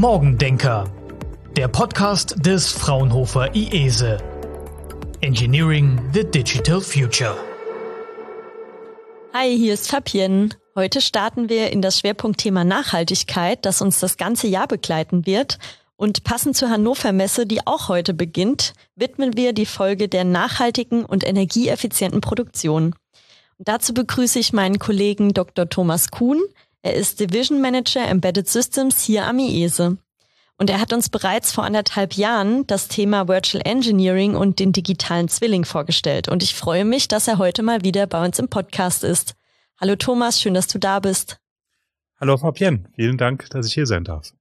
Morgendenker, der Podcast des Fraunhofer IESE. Engineering the Digital Future. Hi, hier ist Fabienne. Heute starten wir in das Schwerpunktthema Nachhaltigkeit, das uns das ganze Jahr begleiten wird. Und passend zur Hannover Messe, die auch heute beginnt, widmen wir die Folge der nachhaltigen und energieeffizienten Produktion. Und dazu begrüße ich meinen Kollegen Dr. Thomas Kuhn. Er ist Division Manager Embedded Systems hier am IESE. Und er hat uns bereits vor 1,5 Jahren das Thema Virtual Engineering und den digitalen Zwilling vorgestellt. Und ich freue mich, dass er heute mal wieder bei uns im Podcast ist. Hallo Thomas, schön, dass du da bist. Hallo Fabienne, vielen Dank, dass ich hier sein darf.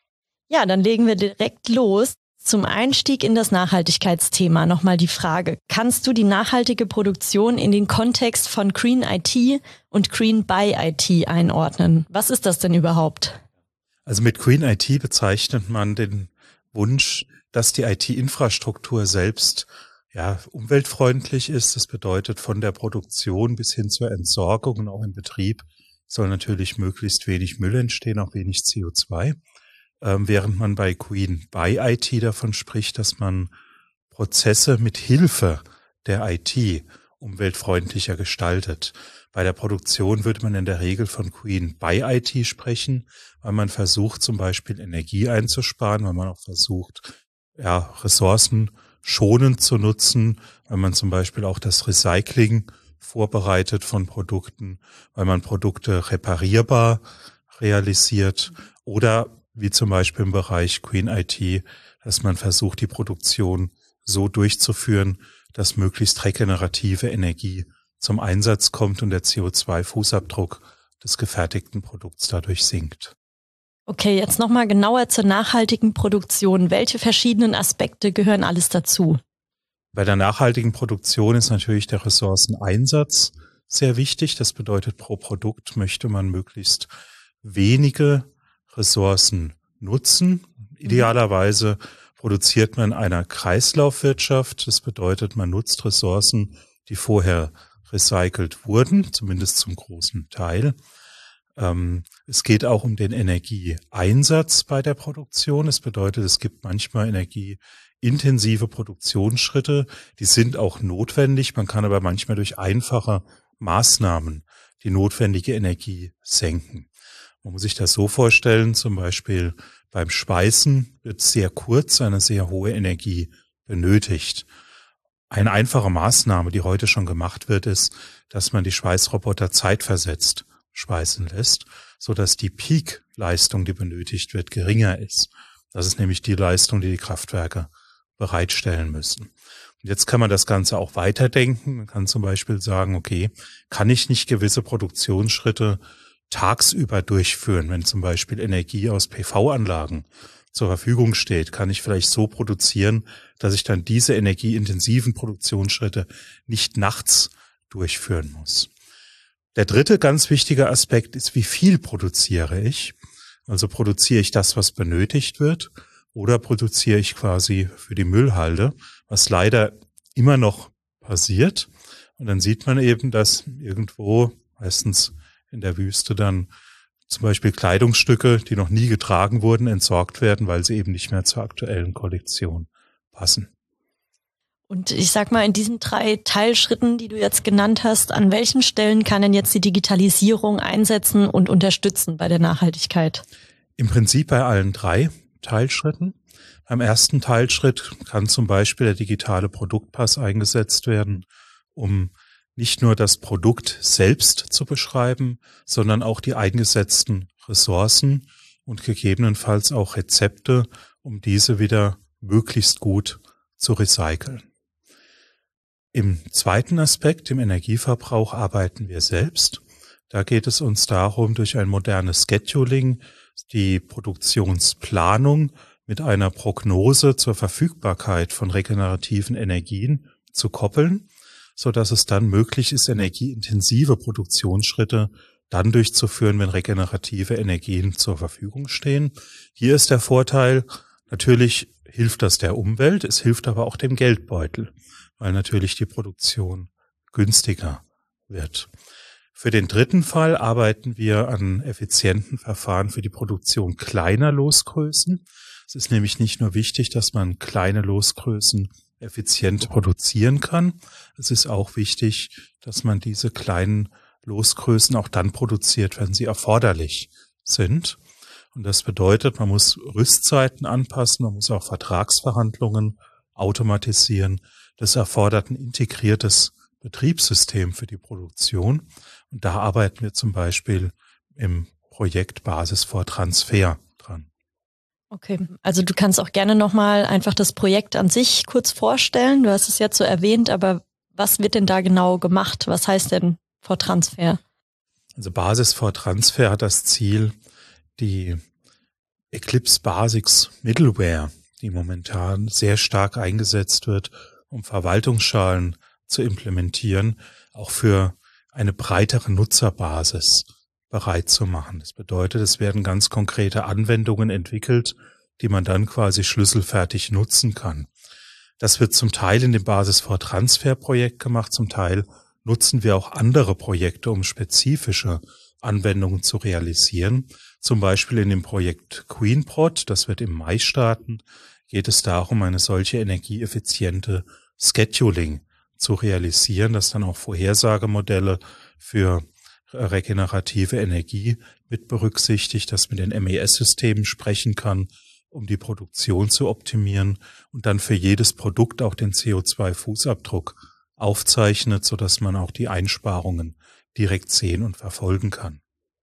Ja, dann legen wir direkt los. Zum Einstieg in das Nachhaltigkeitsthema nochmal die Frage: Kannst du die nachhaltige Produktion in den Kontext von Green IT und Green by IT einordnen? Was ist das denn überhaupt? Also mit Green IT bezeichnet man den Wunsch, dass die IT-Infrastruktur selbst umweltfreundlich ist. Das bedeutet, von der Produktion bis hin zur Entsorgung und auch im Betrieb soll natürlich möglichst wenig Müll entstehen, auch wenig CO2. Während man bei Green by IT davon spricht, dass man Prozesse mit Hilfe der IT umweltfreundlicher gestaltet. Bei der Produktion würde man in der Regel von Green by IT sprechen, weil man versucht zum Beispiel Energie einzusparen, weil man auch versucht, Ressourcen schonend zu nutzen, weil man zum Beispiel auch das Recycling vorbereitet von Produkten, weil man Produkte reparierbar realisiert oder wie zum Beispiel im Bereich Green IT, dass man versucht, die Produktion so durchzuführen, dass möglichst regenerative Energie zum Einsatz kommt und der CO2-Fußabdruck des gefertigten Produkts dadurch sinkt. Okay, jetzt nochmal genauer zur nachhaltigen Produktion. Welche verschiedenen Aspekte gehören alles dazu? Bei der nachhaltigen Produktion ist natürlich der Ressourceneinsatz sehr wichtig. Das bedeutet, pro Produkt möchte man möglichst wenige Ressourcen nutzen. Idealerweise produziert man in einer Kreislaufwirtschaft. Das bedeutet, man nutzt Ressourcen, die vorher recycelt wurden, zumindest zum großen Teil. Es geht auch um den Energieeinsatz bei der Produktion. Das bedeutet, es gibt manchmal energieintensive Produktionsschritte, die sind auch notwendig. Man kann aber manchmal durch einfache Maßnahmen die notwendige Energie senken. Man muss sich das so vorstellen, zum Beispiel beim Speisen wird sehr kurz eine sehr hohe Energie benötigt. Eine einfache Maßnahme, die heute schon gemacht wird, ist, dass man die Schweißroboter zeitversetzt schweißen lässt, sodass die Peak-Leistung, die benötigt wird, geringer ist. Das ist nämlich die Leistung, die die Kraftwerke bereitstellen müssen. Und jetzt kann man das Ganze auch weiterdenken. Man kann zum Beispiel sagen, okay, kann ich nicht gewisse Produktionsschritte tagsüber durchführen, wenn zum Beispiel Energie aus PV-Anlagen zur Verfügung steht, kann ich vielleicht so produzieren, dass ich dann diese energieintensiven Produktionsschritte nicht nachts durchführen muss. Der dritte ganz wichtige Aspekt ist, wie viel produziere ich? Also produziere ich das, was benötigt wird, oder produziere ich quasi für die Müllhalde, was leider immer noch passiert. Und dann sieht man eben, dass irgendwo meistens in der Wüste dann zum Beispiel Kleidungsstücke, die noch nie getragen wurden, entsorgt werden, weil sie eben nicht mehr zur aktuellen Kollektion passen. Und ich sag mal, in diesen 3 Teilschritten, die du jetzt genannt hast, an welchen Stellen kann denn jetzt die Digitalisierung einsetzen und unterstützen bei der Nachhaltigkeit? Im Prinzip bei allen 3 Teilschritten. Beim ersten Teilschritt kann zum Beispiel der digitale Produktpass eingesetzt werden, um nicht nur das Produkt selbst zu beschreiben, sondern auch die eingesetzten Ressourcen und gegebenenfalls auch Rezepte, um diese wieder möglichst gut zu recyceln. Im zweiten Aspekt, im Energieverbrauch, arbeiten wir selbst. Da geht es uns darum, durch ein modernes Scheduling die Produktionsplanung mit einer Prognose zur Verfügbarkeit von regenerativen Energien zu koppeln, so dass es dann möglich ist, energieintensive Produktionsschritte dann durchzuführen, wenn regenerative Energien zur Verfügung stehen. Hier ist der Vorteil, natürlich hilft das der Umwelt, es hilft aber auch dem Geldbeutel, weil natürlich die Produktion günstiger wird. Für den dritten Fall arbeiten wir an effizienten Verfahren für die Produktion kleiner Losgrößen. Es ist nämlich nicht nur wichtig, dass man kleine Losgrößen effizient produzieren kann. Es ist auch wichtig, dass man diese kleinen Losgrößen auch dann produziert, wenn sie erforderlich sind. Und das bedeutet, man muss Rüstzeiten anpassen, man muss auch Vertragsverhandlungen automatisieren. Das erfordert ein integriertes Betriebssystem für die Produktion. Und da arbeiten wir zum Beispiel im Projekt Basis vor Transfer dran. Okay, also du kannst auch gerne nochmal einfach das Projekt an sich kurz vorstellen. Du hast es jetzt so erwähnt, aber was wird denn da genau gemacht? Was heißt denn vor Transfer? Also Basis vor Transfer hat das Ziel, die Eclipse Basics Middleware, die momentan sehr stark eingesetzt wird, um Verwaltungsschalen zu implementieren, auch für eine breitere Nutzerbasis bereit zu machen. Das bedeutet, es werden ganz konkrete Anwendungen entwickelt, die man dann quasi schlüsselfertig nutzen kann. Das wird zum Teil in dem Basis vor Transfer Projekt gemacht, zum Teil nutzen wir auch andere Projekte, um spezifische Anwendungen zu realisieren. Zum Beispiel in dem Projekt QueenProd, das wird im Mai starten, geht es darum, eine solche energieeffiziente Scheduling zu realisieren, das dann auch Vorhersagemodelle für regenerative Energie mit berücksichtigt, das mit den MES-Systemen sprechen kann, um die Produktion zu optimieren und dann für jedes Produkt auch den CO2-Fußabdruck aufzeichnet, sodass man auch die Einsparungen direkt sehen und verfolgen kann.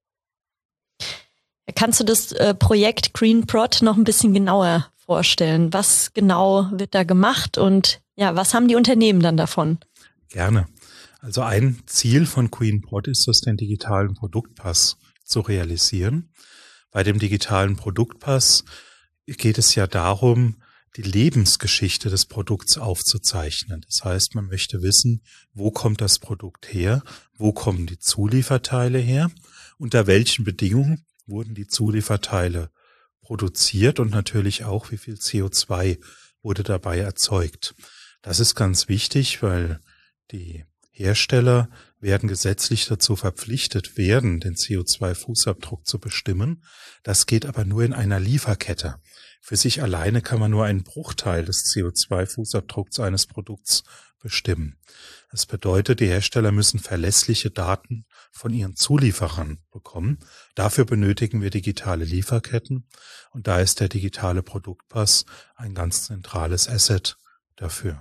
Kannst du das Projekt QueenProd noch ein bisschen genauer vorstellen? Was genau wird da gemacht und ja, was haben die Unternehmen dann davon? Gerne. Also ein Ziel von QueenProd ist es, den digitalen Produktpass zu realisieren. Bei dem digitalen Produktpass geht es ja darum, die Lebensgeschichte des Produkts aufzuzeichnen. Das heißt, man möchte wissen, wo kommt das Produkt her, wo kommen die Zulieferteile her, unter welchen Bedingungen wurden die Zulieferteile produziert und natürlich auch, wie viel CO2 wurde dabei erzeugt. Das ist ganz wichtig, weil die Hersteller werden gesetzlich dazu verpflichtet werden, den CO2-Fußabdruck zu bestimmen. Das geht aber nur in einer Lieferkette. Für sich alleine kann man nur einen Bruchteil des CO2-Fußabdrucks eines Produkts bestimmen. Das bedeutet, die Hersteller müssen verlässliche Daten von ihren Zulieferern bekommen. Dafür benötigen wir digitale Lieferketten und da ist der digitale Produktpass ein ganz zentrales Asset dafür.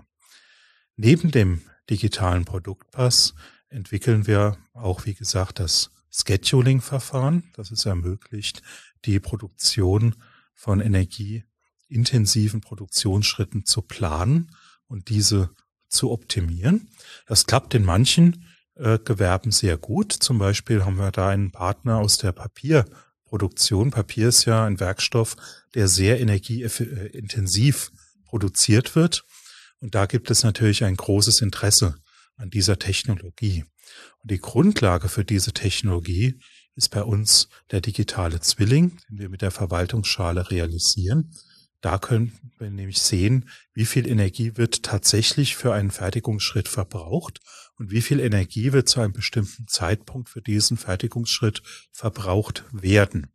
Neben dem digitalen Produktpass entwickeln wir auch, wie gesagt, das Scheduling-Verfahren, das es ermöglicht, die Produktion von energieintensiven Produktionsschritten zu planen und diese zu optimieren. Das klappt in manchen Gewerben sehr gut. Zum Beispiel haben wir da einen Partner aus der Papierproduktion. Papier ist ja ein Werkstoff, der sehr energieintensiv produziert wird. Und da gibt es natürlich ein großes Interesse an dieser Technologie. Und die Grundlage für diese Technologie ist bei uns der digitale Zwilling, den wir mit der Verwaltungsschale realisieren. Da können wir nämlich sehen, wie viel Energie wird tatsächlich für einen Fertigungsschritt verbraucht und wie viel Energie wird zu einem bestimmten Zeitpunkt für diesen Fertigungsschritt verbraucht werden.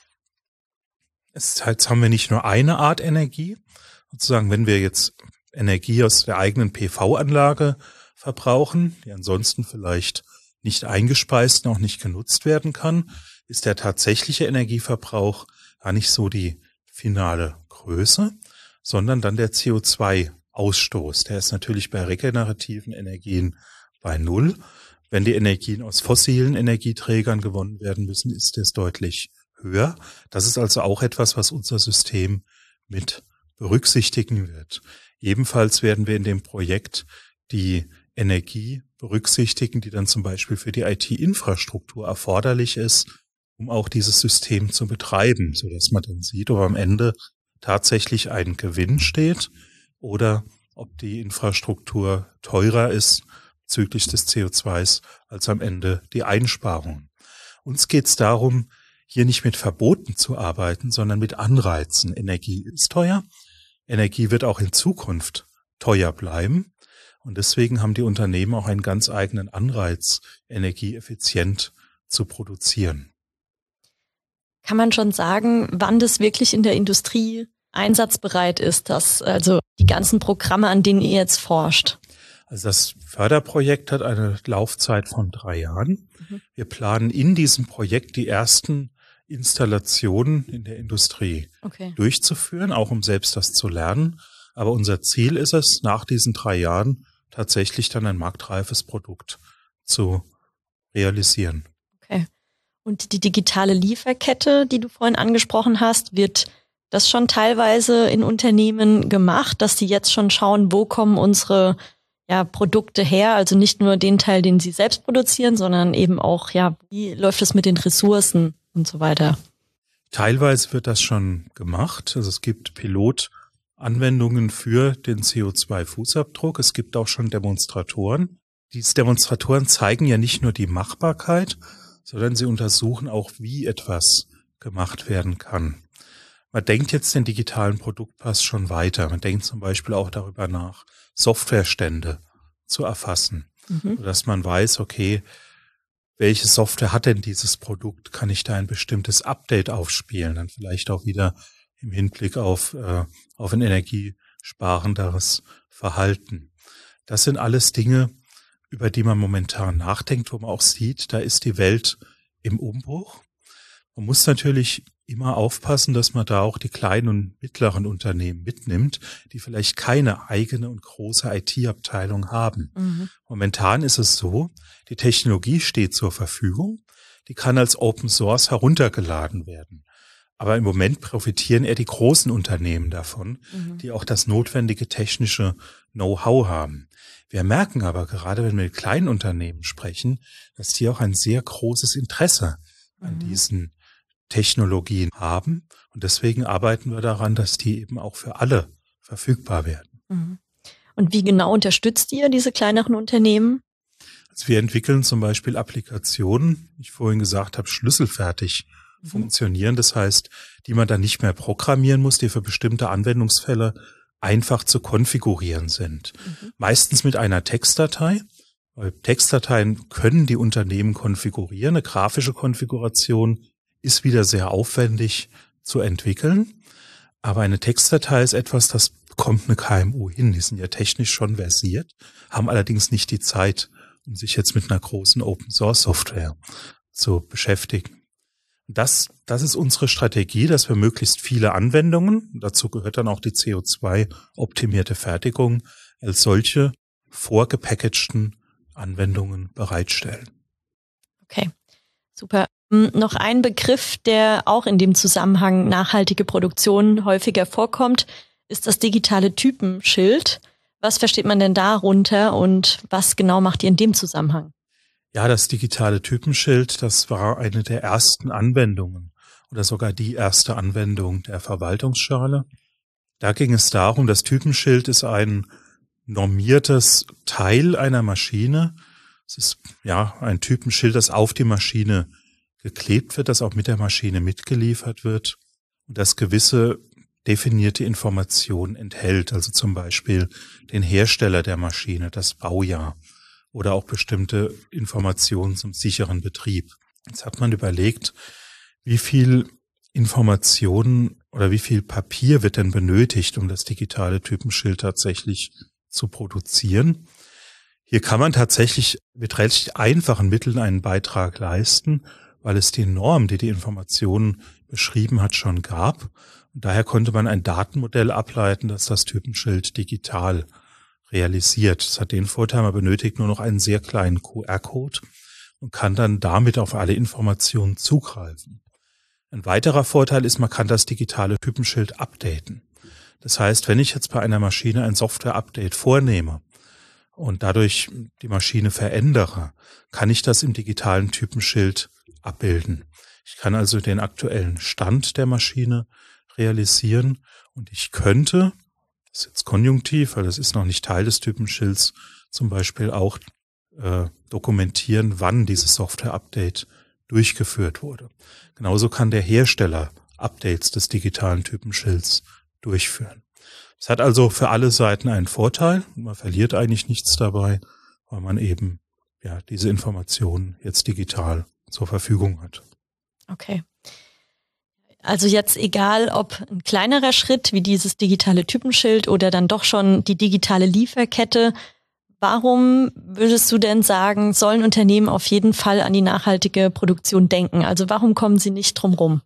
Jetzt haben wir nicht nur eine Art Energie, sozusagen, wenn wir jetzt Energie aus der eigenen PV-Anlage verbrauchen, die ansonsten vielleicht nicht eingespeist und auch nicht genutzt werden kann, ist der tatsächliche Energieverbrauch gar nicht so die finale Größe, sondern dann der CO2-Ausstoß. Der ist natürlich bei regenerativen Energien bei 0. Wenn die Energien aus fossilen Energieträgern gewonnen werden müssen, ist es deutlich höher. Das ist also auch etwas, was unser System mit berücksichtigen wird. Ebenfalls werden wir in dem Projekt die Energie berücksichtigen, die dann zum Beispiel für die IT-Infrastruktur erforderlich ist, um auch dieses System zu betreiben, sodass man dann sieht, ob am Ende tatsächlich ein Gewinn steht oder ob die Infrastruktur teurer ist bezüglich des CO2s als am Ende die Einsparungen. Uns geht es darum, hier nicht mit Verboten zu arbeiten, sondern mit Anreizen. Energie ist teuer. Energie wird auch in Zukunft teuer bleiben. Und deswegen haben die Unternehmen auch einen ganz eigenen Anreiz, energieeffizient zu produzieren. Kann man schon sagen, wann das wirklich in der Industrie einsatzbereit ist, dass also die ganzen Programme, an denen ihr jetzt forscht? Also das Förderprojekt hat eine Laufzeit von 3 Jahren. Wir planen in diesem Projekt die ersten Installationen in der Industrie durchzuführen, auch um selbst das zu lernen. Aber unser Ziel ist es, nach diesen 3 Jahren tatsächlich dann ein marktreifes Produkt zu realisieren. Okay. Und die digitale Lieferkette, die du vorhin angesprochen hast, wird das schon teilweise in Unternehmen gemacht, dass die jetzt schon schauen, wo kommen unsere Produkte her? Also nicht nur den Teil, den sie selbst produzieren, sondern eben auch, wie läuft es mit den Ressourcen und so weiter? Teilweise wird das schon gemacht. Also es gibt Pilotanwendungen für den CO2-Fußabdruck. Es gibt auch schon Demonstratoren. Diese Demonstratoren zeigen ja nicht nur die Machbarkeit, sondern sie untersuchen auch, wie etwas gemacht werden kann. Man denkt jetzt den digitalen Produktpass schon weiter. Man denkt zum Beispiel auch darüber nach, Softwarestände zu erfassen, sodass man weiß, okay, welche Software hat denn dieses Produkt? Kann ich da ein bestimmtes Update aufspielen? Dann vielleicht auch wieder im Hinblick auf ein energiesparenderes Verhalten. Das sind alles Dinge, über die man momentan nachdenkt, wo man auch sieht, da ist die Welt im Umbruch. Man muss natürlich immer aufpassen, dass man da auch die kleinen und mittleren Unternehmen mitnimmt, die vielleicht keine eigene und große IT-Abteilung haben. Momentan ist es so, die Technologie steht zur Verfügung, die kann als Open Source heruntergeladen werden. Aber im Moment profitieren eher die großen Unternehmen davon, die auch das notwendige technische Know-how haben. Wir merken aber gerade, wenn wir mit kleinen Unternehmen sprechen, dass die auch ein sehr großes Interesse an diesen Technologien haben. Und deswegen arbeiten wir daran, dass die eben auch für alle verfügbar werden. Und wie genau unterstützt ihr diese kleineren Unternehmen? Also wir entwickeln zum Beispiel Applikationen, wie ich vorhin gesagt habe, schlüsselfertig funktionieren. Das heißt, die man dann nicht mehr programmieren muss, die für bestimmte Anwendungsfälle einfach zu konfigurieren sind. Meistens mit einer Textdatei. Weil Textdateien können die Unternehmen konfigurieren. Eine grafische Konfiguration ist wieder sehr aufwendig zu entwickeln. Aber eine Textdatei ist etwas, das bekommt eine KMU hin. Die sind ja technisch schon versiert, haben allerdings nicht die Zeit, um sich jetzt mit einer großen Open-Source-Software zu beschäftigen. Das ist unsere Strategie, dass wir möglichst viele Anwendungen, dazu gehört dann auch die CO2-optimierte Fertigung, als solche vorgepackagten Anwendungen bereitstellen. Okay, super. Noch ein Begriff, der auch in dem Zusammenhang nachhaltige Produktion häufiger vorkommt, ist das digitale Typenschild. Was versteht man denn darunter und was genau macht ihr in dem Zusammenhang? Ja, das digitale Typenschild, das war eine der ersten Anwendungen oder sogar die erste Anwendung der Verwaltungsschale. Da ging es darum, das Typenschild ist ein normiertes Teil einer Maschine. Es ist ein Typenschild, das auf die Maschine geklebt wird, das auch mit der Maschine mitgeliefert wird und das gewisse definierte Informationen enthält, also zum Beispiel den Hersteller der Maschine, das Baujahr oder auch bestimmte Informationen zum sicheren Betrieb. Jetzt hat man überlegt, wie viel Informationen oder wie viel Papier wird denn benötigt, um das digitale Typenschild tatsächlich zu produzieren. Hier kann man tatsächlich mit relativ einfachen Mitteln einen Beitrag leisten, weil es die Norm, die die Informationen beschrieben hat, schon gab. Und daher konnte man ein Datenmodell ableiten, das das Typenschild digital realisiert. Das hat den Vorteil, man benötigt nur noch einen sehr kleinen QR-Code und kann dann damit auf alle Informationen zugreifen. Ein weiterer Vorteil ist, man kann das digitale Typenschild updaten. Das heißt, wenn ich jetzt bei einer Maschine ein Software-Update vornehme und dadurch die Maschine verändere, kann ich das im digitalen Typenschild abbilden. Ich kann also den aktuellen Stand der Maschine realisieren und ich könnte, das ist jetzt konjunktiv, weil das ist noch nicht Teil des Typenschilds, zum Beispiel auch dokumentieren, wann dieses Software-Update durchgeführt wurde. Genauso kann der Hersteller Updates des digitalen Typenschilds durchführen. Es hat also für alle Seiten einen Vorteil. Man verliert eigentlich nichts dabei, weil man eben diese Informationen jetzt digital zur Verfügung hat. Okay. Also jetzt egal, ob ein kleinerer Schritt wie dieses digitale Typenschild oder dann doch schon die digitale Lieferkette, warum würdest du denn sagen, sollen Unternehmen auf jeden Fall an die nachhaltige Produktion denken? Also warum kommen sie nicht drum rum?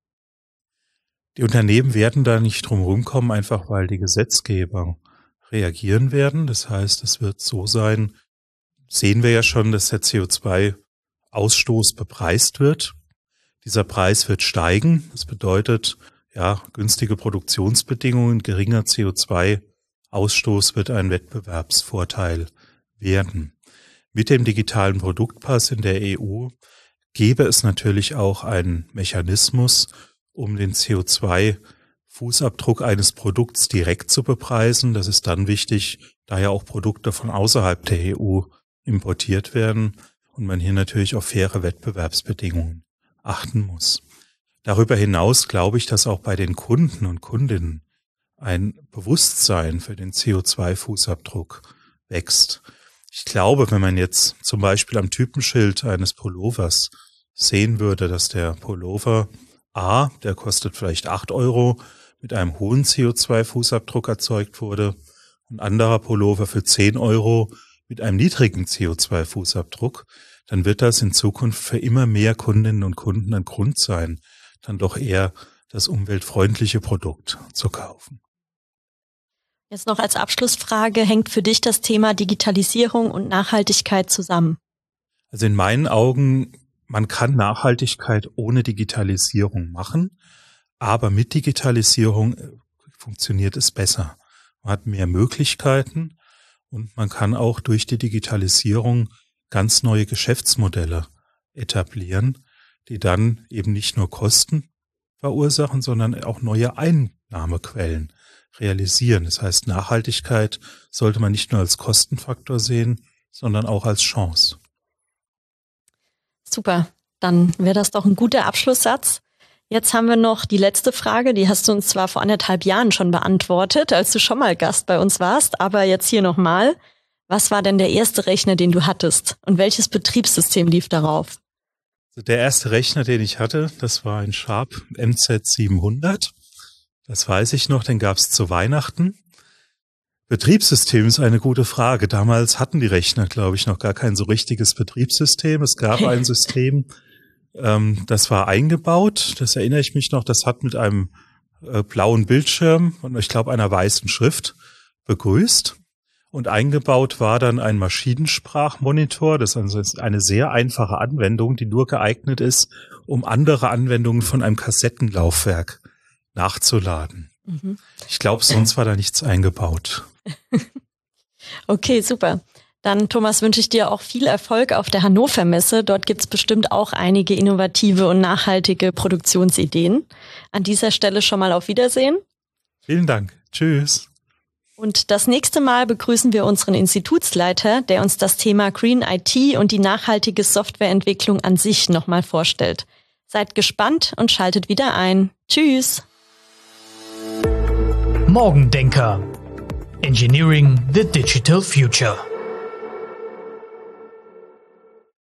Die Unternehmen werden da nicht drum rumkommen, einfach weil die Gesetzgeber reagieren werden. Das heißt, es wird so sein, sehen wir ja schon, dass der CO2-Ausstoß bepreist wird. Dieser Preis wird steigen. Das bedeutet, günstige Produktionsbedingungen, geringer CO2-Ausstoß wird ein Wettbewerbsvorteil werden. Mit dem digitalen Produktpass in der EU gäbe es natürlich auch einen Mechanismus, um den CO2-Fußabdruck eines Produkts direkt zu bepreisen. Das ist dann wichtig, da ja auch Produkte von außerhalb der EU importiert werden und man hier natürlich auf faire Wettbewerbsbedingungen achten muss. Darüber hinaus glaube ich, dass auch bei den Kunden und Kundinnen ein Bewusstsein für den CO2-Fußabdruck wächst. Ich glaube, wenn man jetzt zum Beispiel am Typenschild eines Pullovers sehen würde, dass der Pullover der kostet vielleicht 8 €, mit einem hohen CO2-Fußabdruck erzeugt wurde, ein anderer Pullover für 10 € mit einem niedrigen CO2-Fußabdruck, dann wird das in Zukunft für immer mehr Kundinnen und Kunden ein Grund sein, dann doch eher das umweltfreundliche Produkt zu kaufen. Jetzt noch als Abschlussfrage, hängt für dich das Thema Digitalisierung und Nachhaltigkeit zusammen? Also in meinen Augen, man kann Nachhaltigkeit ohne Digitalisierung machen, aber mit Digitalisierung funktioniert es besser. Man hat mehr Möglichkeiten und man kann auch durch die Digitalisierung ganz neue Geschäftsmodelle etablieren, die dann eben nicht nur Kosten verursachen, sondern auch neue Einnahmequellen realisieren. Das heißt, Nachhaltigkeit sollte man nicht nur als Kostenfaktor sehen, sondern auch als Chance. Super, dann wäre das doch ein guter Abschlusssatz. Jetzt haben wir noch die letzte Frage, die hast du uns zwar vor 1,5 Jahren schon beantwortet, als du schon mal Gast bei uns warst, aber jetzt hier nochmal. Was war denn der erste Rechner, den du hattest und welches Betriebssystem lief darauf? Also der erste Rechner, den ich hatte, das war ein Sharp MZ700. Das weiß ich noch, den gab es zu Weihnachten. Betriebssystem ist eine gute Frage. Damals hatten die Rechner, glaube ich, noch gar kein so richtiges Betriebssystem. Es gab ein System, das war eingebaut. Das erinnere ich mich noch. Das hat mit einem blauen Bildschirm und ich glaube einer weißen Schrift begrüßt. Und eingebaut war dann ein Maschinensprachmonitor. Das ist also eine sehr einfache Anwendung, die nur geeignet ist, um andere Anwendungen von einem Kassettenlaufwerk nachzuladen. Mhm. Ich glaube, sonst war da nichts eingebaut. Okay, super. Dann, Thomas, wünsche ich dir auch viel Erfolg auf der Hannover Messe. Dort gibt es bestimmt auch einige innovative und nachhaltige Produktionsideen. An dieser Stelle schon mal auf Wiedersehen. Vielen Dank. Tschüss. Und das nächste Mal begrüßen wir unseren Institutsleiter, der uns das Thema Green IT und die nachhaltige Softwareentwicklung an sich nochmal vorstellt. Seid gespannt und schaltet wieder ein. Tschüss. Morgendenker. Engineering the Digital Future.